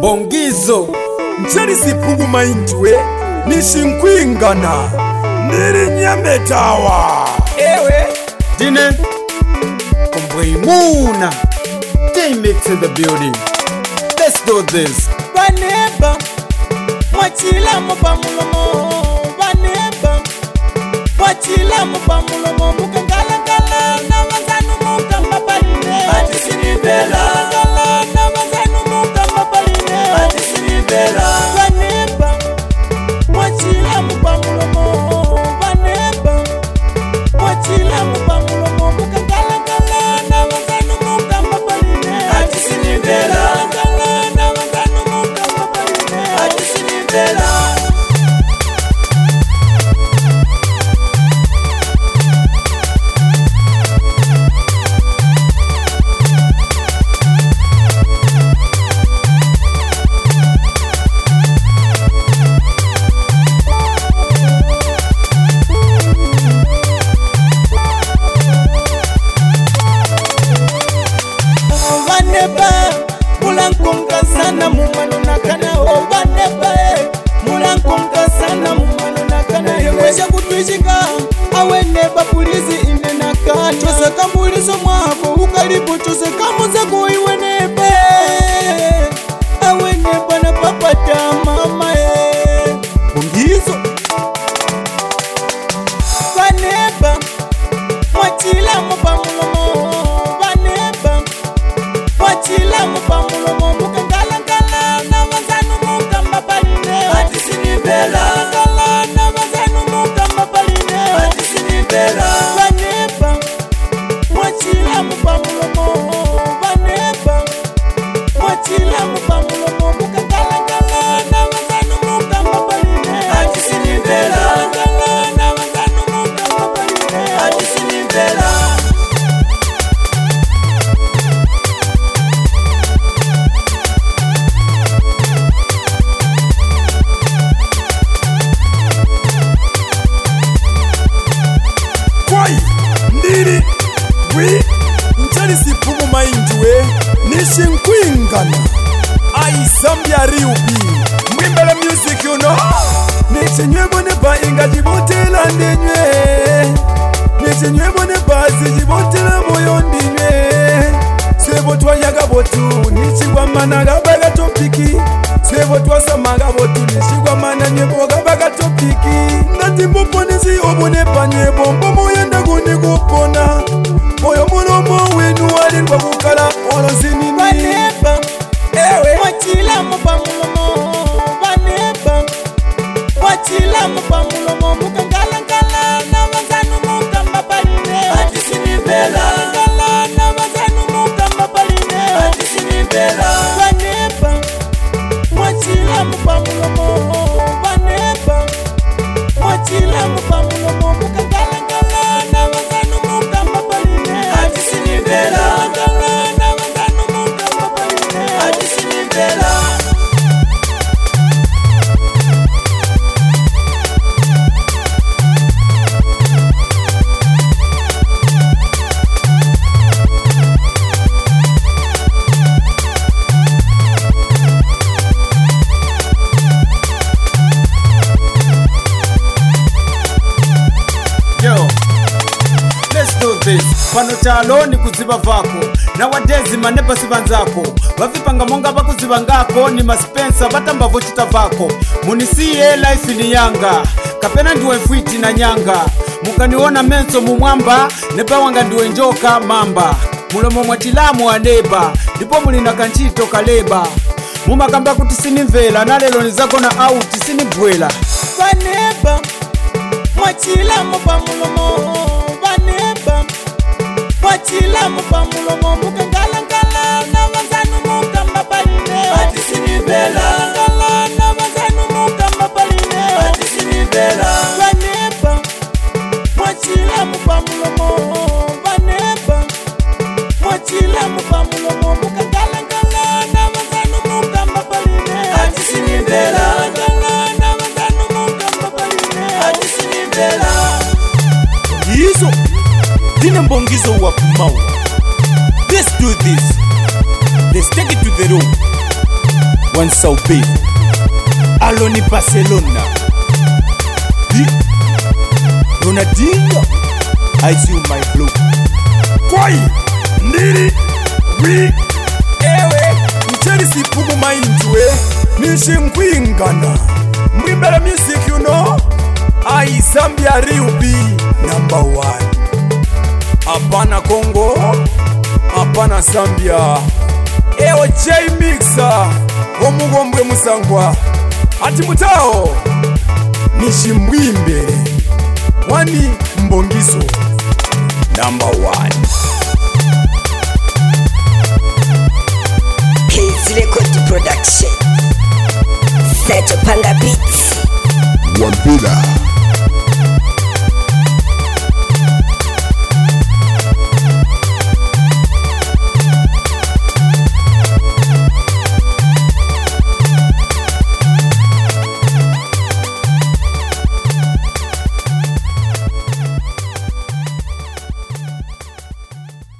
Mbongizo Ncheri sipugu mainjwe Nishinkwingana Niri nyametawa Ewe Dine Kumbwimuna J-Mix in the building. Let's do this. Vaneba Mwachila mupamulomo Vaneba Mwachila mupamulomo Mukangala gala Na wazanu mukamba paline Atisini vela Gala na wazanu mukamba paline Atisini vela Vaneba Mwachila mupamulomo Vaneba Mwachila mupamulomo Mukangala gala Na wazanu mukamba paline Atisini vela Sana mumano nakana o vaneba mulankonga sana mumano nakana yewesha kutwishika aweneba pulizi ine nakana chose kambulizo mwako ukaribu chose kamuza kuiwenebe aweneba na papata mama Mbongizo vaneba mwachila mupamulomo vaneba mwachila mupamulomo Ncheri sipugu mainjwe Nishinkwingana Aisambia riubi Mwimbele music you know Nichinywe nepa inga jibotela ndenywe Nichinywe nepa sijibotela moyo ndinywe Sebo twayaga botu Nichigwa mana gabaga topiki Sebo twasamaga botu Nishigwa mana nyebo gabaga topiki Ngati muponizi obu nepa nyebo Mbomo yenda guni kupona Moyo mulomo wenu walirwa kukala olozini Vaneba Ewe Mwachila mupamulomo Vaneba Mwachila mupamulomo Mukangala ngala Na wazanu mukamba paline Atisini vela Gala na wazanu mukamba paline Atisini vela Vaneba Mwachila mupamulomo Vaneba Mwachila mupamulomo Mukangala ngala Na wazanu mukamba paline Atisini vela Gala na wazanu mukamba paline Atisini vela Pano chalo ni kuziba vako Na wadezi manepa sivanzako Vavipanga monga vakuziba ngako Ni maspensa vatamba vochita vako Munisiye life ni yanga Kapena ndiwe mfuiti na nyanga Mukaniona menso mumwamba Nepa wanga ndiwe njoka mamba Mulomo mwatilamu aneba Ndipo mulina kanchito kaleba Mumakamba kutisini mvela Na lelo nizako na au tisini bwela Vaneba Mwachila mupa mulomo Vaneba Mwachila mupamulomo Mukangala ngala Na wazanu mukamba paline Atisini vela Gala na wazanu mukamba paline Atisini vela Vaneba Mwachila mupamulomo Vaneba Mwachila mupamulomo Mukangala ngala Na wazanu mukamba paline Atisini vela Gala na wazanu mukamba paline Atisini vela Mbongizo Dine Mbongizo wa Kumawa. Let's do this. Let's take it to the room. One South B Aloni Barcelona Ronaldinho I see my blue Kwai Ndiri Wi Ewe Mcheri sipugu mainjwe Nishinkwingana Mwimbele music you know I Zambia Riubi #1 Apana Congo Apana Zambia Ewe J Mixer Omugombwe musangwa Ati mutao Nishimbwimbe Wani Mbongiso #1 Hits Record Production Set Panga Beats One Villa